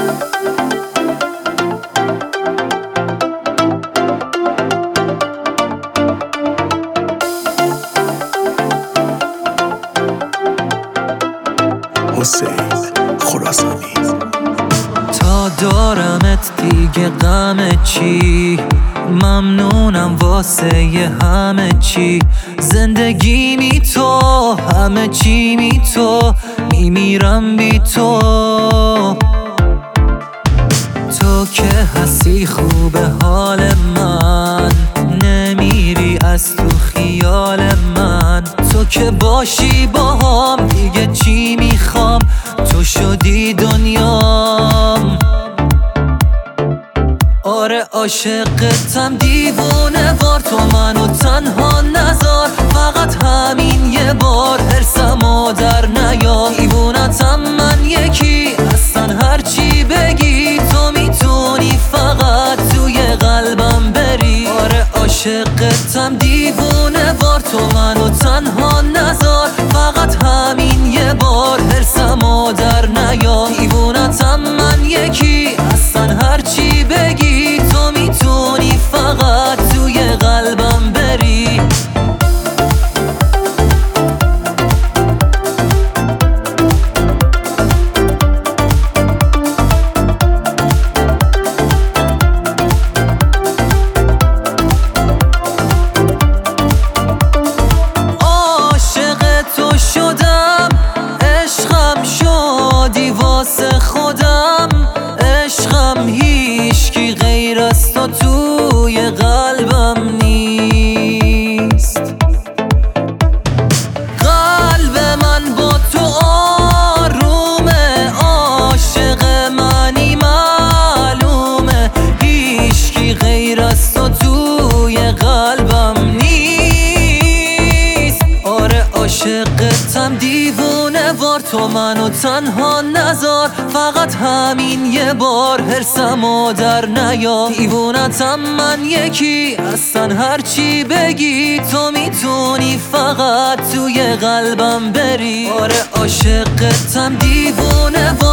حسین خراسانی. تا دارمت دیگه غم چی، ممنونم واسه همه چی. زندگی می تو، همه چی می تو، میمیرم بی تو. تو که هستی خوبه حال من، نمیری از تو خیال من. تو که باشی باهام دیگه چی میخوام، تو شدی دنیام. آره عاشقتم دیوونه وار، تو منو تنها نذار، فقط همین یه بار حرصمو در نیار. دیوونتم من یکی، اصلا هرچی بگی تو میتونی فقط توی قلبم بری. آره عاشقتم دیوونه وار، تو منو تنها نذار، فقط همین یه بار حرصمو در نیار. دیوونتم من یکی، اصلا هرچی بگی تو میتونی فقط توی قلبم بری. عاشق تو شدم، عشقم شدی واسه خودم. عشقم هیچکی غیر از تو توی قلبم نیست. قلب من با تو آرومه، عاشق منی معلومه، هیچکی غیر از تو توی قلبم نیست. آره عاشقتم دیوونه وار، تو منو تنها نذار، فقط همین یه بار حرصمو در نیار. دیوونتم من یکی، اصلا هرچی بگی تو میتونی فقط توی قلبم بری. آره عاشقتم دیوونه وار.